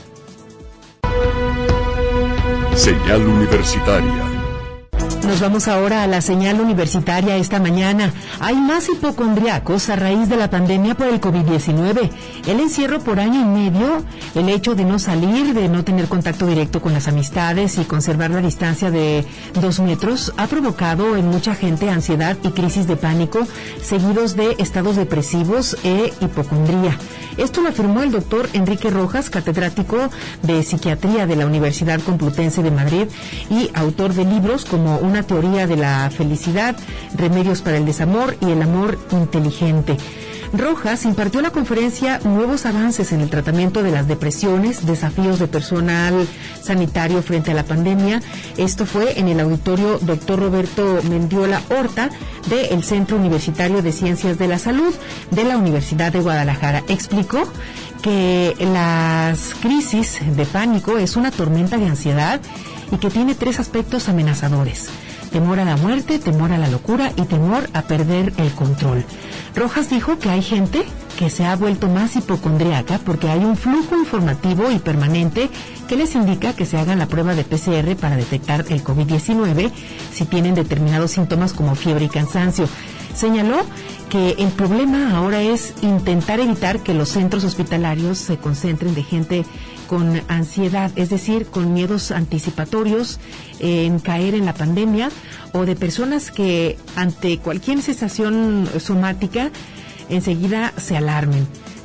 Señal Universitaria. Nos vamos ahora a la señal universitaria esta mañana. Hay más hipocondriacos a raíz de la pandemia por el COVID diecinueve. El encierro por año y medio, el hecho de no salir, de no tener contacto directo con las amistades y conservar la distancia de dos metros, ha provocado en mucha gente ansiedad y crisis de pánico, seguidos de estados depresivos e hipocondría. Esto lo afirmó el doctor Enrique Rojas, catedrático de psiquiatría de la Universidad Complutense de Madrid y autor de libros como Una teoría de la felicidad, Remedios para el desamor y El amor inteligente. Rojas impartió la conferencia Nuevos avances en el tratamiento de las depresiones, desafíos de personal sanitario frente a la pandemia. Esto fue en el auditorio doctor Roberto Mendiola Horta del Centro Universitario de Ciencias de la Salud de la Universidad de Guadalajara. Explicó que las crisis de pánico es una tormenta de ansiedad y que tiene tres aspectos amenazadores: temor a la muerte, temor a la locura y temor a perder el control. Rojas dijo que hay gente que se ha vuelto más hipocondríaca porque hay un flujo informativo y permanente que les indica que se hagan la prueba de P C R para detectar el COVID diecinueve si tienen determinados síntomas como fiebre y cansancio. Señaló que el problema ahora es intentar evitar que los centros hospitalarios se concentren de gente con ansiedad, es decir, con miedos anticipatorios en caer en la pandemia, o de personas que ante cualquier sensación somática enseguida se alarmen.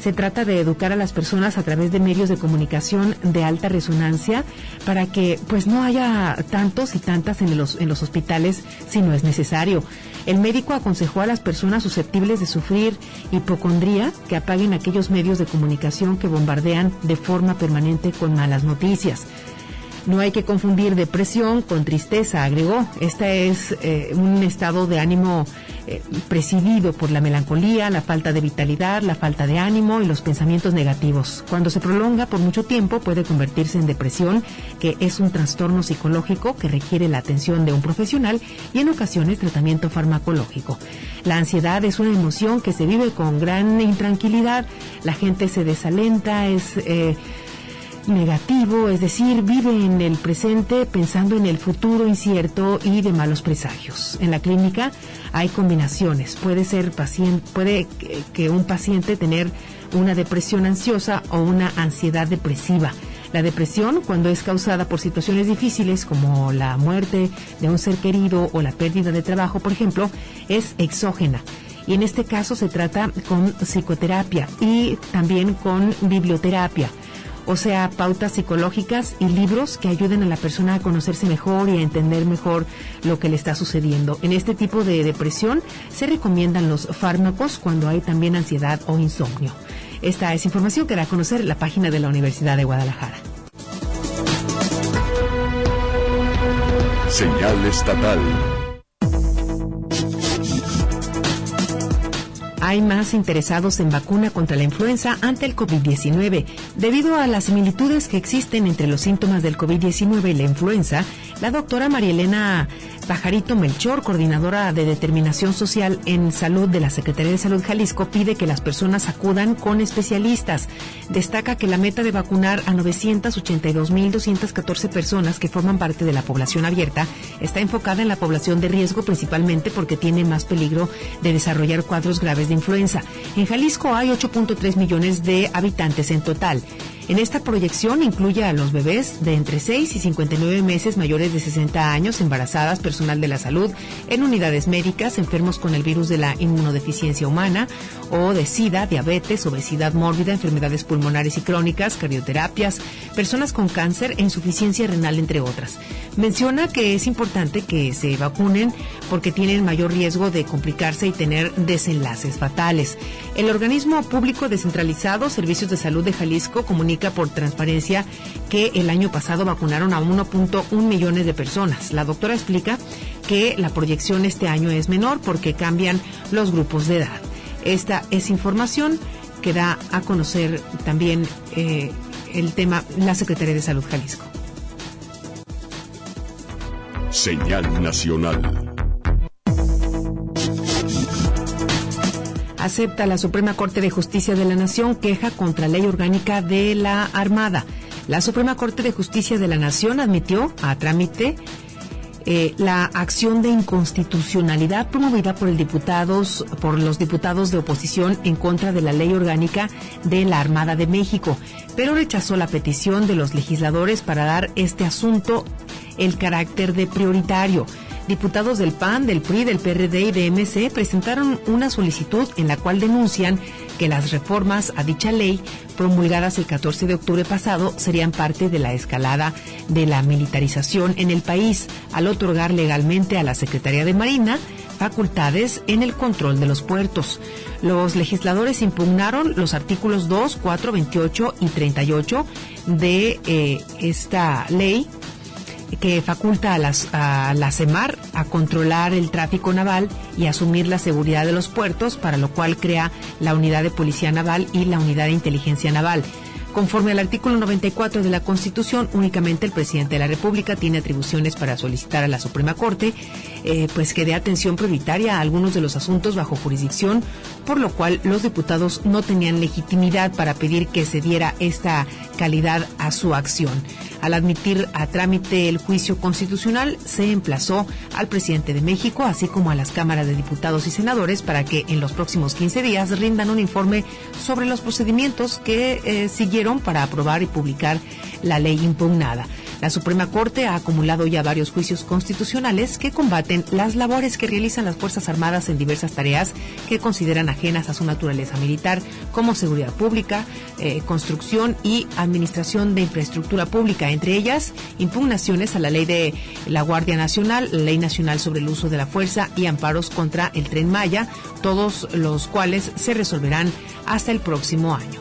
Se trata de educar a las personas a través de medios de comunicación de alta resonancia para que pues no haya tantos y tantas en los, en los hospitales si no es necesario. El médico aconsejó a las personas susceptibles de sufrir hipocondría que apaguen aquellos medios de comunicación que bombardean de forma permanente con malas noticias. No hay que confundir depresión con tristeza, agregó. Este es eh, un estado de ánimo eh, presidido por la melancolía, la falta de vitalidad, la falta de ánimo y los pensamientos negativos. Cuando se prolonga por mucho tiempo puede convertirse en depresión, que es un trastorno psicológico que requiere la atención de un profesional y en ocasiones tratamiento farmacológico. La ansiedad es una emoción que se vive con gran intranquilidad. La gente se desalenta, es... Eh, negativo, es decir, vive en el presente pensando en el futuro incierto y de malos presagios. En la clínica hay combinaciones. Puede ser paciente, puede que un paciente tener una depresión ansiosa o una ansiedad depresiva. La depresión, cuando es causada por situaciones difíciles como la muerte de un ser querido o la pérdida de trabajo, por ejemplo, es exógena. Y en este caso se trata con psicoterapia y también con biblioterapia. O sea, pautas psicológicas y libros que ayuden a la persona a conocerse mejor y a entender mejor lo que le está sucediendo. En este tipo de depresión se recomiendan los fármacos cuando hay también ansiedad o insomnio. Esta es información que da a conocer la página de la Universidad de Guadalajara. Señal estatal. Hay más interesados en vacuna contra la influenza ante el COVID diecinueve. Debido a las similitudes que existen entre los síntomas del COVID diecinueve y la influenza, la doctora María Elena Pajarito Melchor, coordinadora de Determinación Social en Salud de la Secretaría de Salud Jalisco, pide que las personas acudan con especialistas. Destaca que la meta de vacunar a novecientas ochenta y dos mil doscientas catorce personas que forman parte de la población abierta está enfocada en la población de riesgo, principalmente porque tiene más peligro de desarrollar cuadros graves de influenza. En Jalisco hay ocho punto tres millones de habitantes en total. En esta proyección incluye a los bebés de entre seis y cincuenta y nueve meses, mayores de sesenta años, embarazadas, personal de la salud, en unidades médicas, enfermos con el virus de la inmunodeficiencia humana o de SIDA, diabetes, obesidad mórbida, enfermedades pulmonares y crónicas, cardioterapias, personas con cáncer e insuficiencia renal, entre otras. Menciona que es importante que se vacunen porque tienen mayor riesgo de complicarse y tener desenlaces fatales. El organismo público descentralizado, Servicios de Salud de Jalisco, comunica por transparencia que el año pasado vacunaron a uno punto uno millones de personas. La doctora explica que la proyección este año es menor porque cambian los grupos de edad. Esta es información que da a conocer también eh, el tema la Secretaría de Salud Jalisco. Señal nacional. Acepta la Suprema Corte de Justicia de la Nación queja contra Ley Orgánica de la Armada. La Suprema Corte de Justicia de la Nación admitió a trámite eh, la acción de inconstitucionalidad promovida por el diputados, por los diputados de oposición en contra de la Ley Orgánica de la Armada de México, pero rechazó la petición de los legisladores para dar este asunto el carácter de prioritario. Diputados del P A N, del P R I, del P R D y de M C presentaron una solicitud en la cual denuncian que las reformas a dicha ley, promulgadas el catorce de octubre pasado, serían parte de la escalada de la militarización en el país, al otorgar legalmente a la Secretaría de Marina facultades en el control de los puertos. Los legisladores impugnaron los artículos dos, cuatro, veintiocho y treinta y ocho de eh, esta ley, que faculta a, las, a la CEMAR a controlar el tráfico naval y asumir la seguridad de los puertos, para lo cual crea la Unidad de Policía Naval y la Unidad de Inteligencia Naval. Conforme al artículo noventa y cuatro de la Constitución, únicamente el presidente de la República tiene atribuciones para solicitar a la Suprema Corte eh, pues que dé atención prioritaria a algunos de los asuntos bajo jurisdicción, por lo cual los diputados no tenían legitimidad para pedir que se diera esta calidad a su acción. Al admitir a trámite el juicio constitucional, se emplazó al presidente de México, así como a las cámaras de diputados y senadores, para que en los próximos quince días rindan un informe sobre los procedimientos que eh, siguieron para aprobar y publicar la ley impugnada. La Suprema Corte ha acumulado ya varios juicios constitucionales que combaten las labores que realizan las Fuerzas Armadas en diversas tareas que consideran ajenas a su naturaleza militar, como seguridad pública, eh, construcción y administración de infraestructura pública, entre ellas impugnaciones a la ley de la Guardia Nacional, la Ley Nacional sobre el Uso de la Fuerza y amparos contra el Tren Maya, todos los cuales se resolverán hasta el próximo año.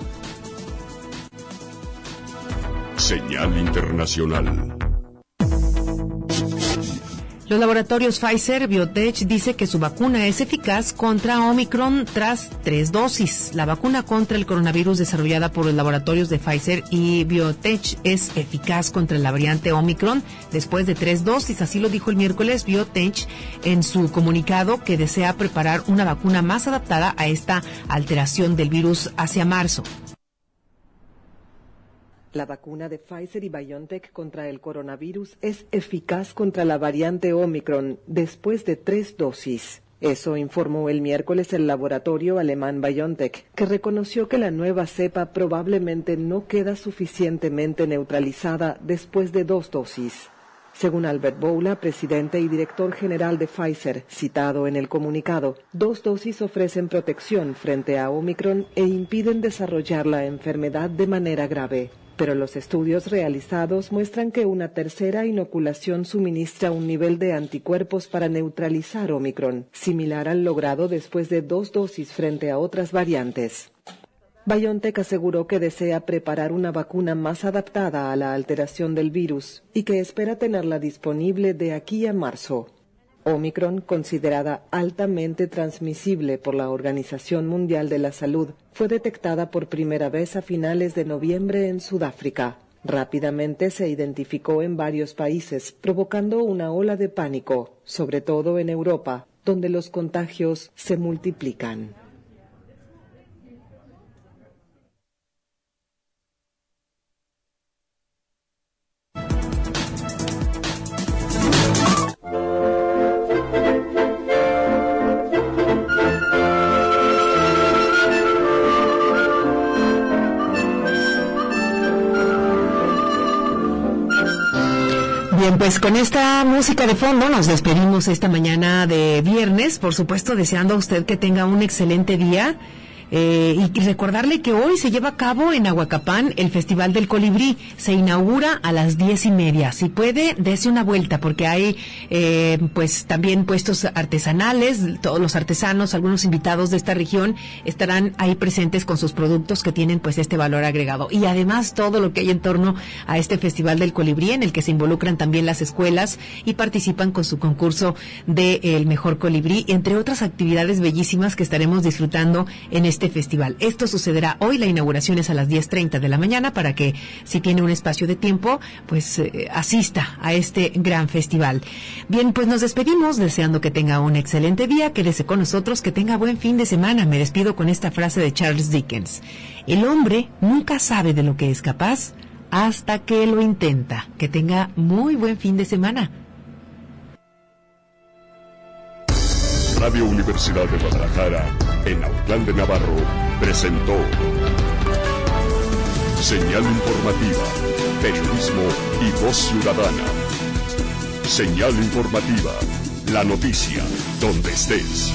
Señal internacional. Los laboratorios Pfizer Biotech dice que su vacuna es eficaz contra Omicron tras tres dosis. La vacuna contra el coronavirus desarrollada por los laboratorios de Pfizer y Biotech es eficaz contra la variante Omicron después de tres dosis. Así lo dijo el miércoles Biotech en su comunicado, que desea preparar una vacuna más adaptada a esta alteración del virus hacia marzo. La vacuna de Pfizer y BioNTech contra el coronavirus es eficaz contra la variante Omicron después de tres dosis. Eso informó el miércoles el laboratorio alemán BioNTech, que reconoció que la nueva cepa probablemente no queda suficientemente neutralizada después de dos dosis. Según Albert Bourla, presidente y director general de Pfizer, citado en el comunicado, dos dosis ofrecen protección frente a Omicron e impiden desarrollar la enfermedad de manera grave. Pero los estudios realizados muestran que una tercera inoculación suministra un nivel de anticuerpos para neutralizar Omicron, similar al logrado después de dos dosis frente a otras variantes. BioNTech aseguró que desea preparar una vacuna más adaptada a la alteración del virus y que espera tenerla disponible de aquí a marzo. Omicron, considerada altamente transmisible por la Organización Mundial de la Salud, fue detectada por primera vez a finales de noviembre en Sudáfrica. Rápidamente se identificó en varios países, provocando una ola de pánico, sobre todo en Europa, donde los contagios se multiplican. Bien, pues con esta música de fondo nos despedimos esta mañana de viernes, por supuesto deseando a usted que tenga un excelente día. Eh, y recordarle que hoy se lleva a cabo en Ahuacapán el Festival del Colibrí. Se inaugura a las diez y media. Si puede, dése una vuelta, porque hay eh, pues también puestos artesanales. Todos los artesanos, algunos invitados de esta región estarán ahí presentes con sus productos que tienen pues este valor agregado. Y además todo lo que hay en torno a este Festival del Colibrí, en el que se involucran también las escuelas y participan con su concurso de El Mejor Colibrí, entre otras actividades bellísimas que estaremos disfrutando en este festival. Esto sucederá hoy, la inauguración es a las diez treinta de la mañana, para que si tiene un espacio de tiempo, pues eh, asista a este gran festival. Bien, pues nos despedimos deseando que tenga un excelente día, quédese con nosotros, que tenga buen fin de semana. Me despido con esta frase de Charles Dickens: el hombre nunca sabe de lo que es capaz hasta que lo intenta. Que tenga muy buen fin de semana. Radio Universidad de Guadalajara, en Autlán de Navarro, presentó Señal Informativa, Periodismo y Voz Ciudadana. Señal Informativa, la noticia, donde estés.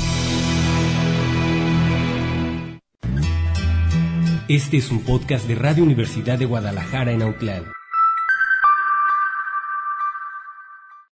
Este es un podcast de Radio Universidad de Guadalajara en Autlán.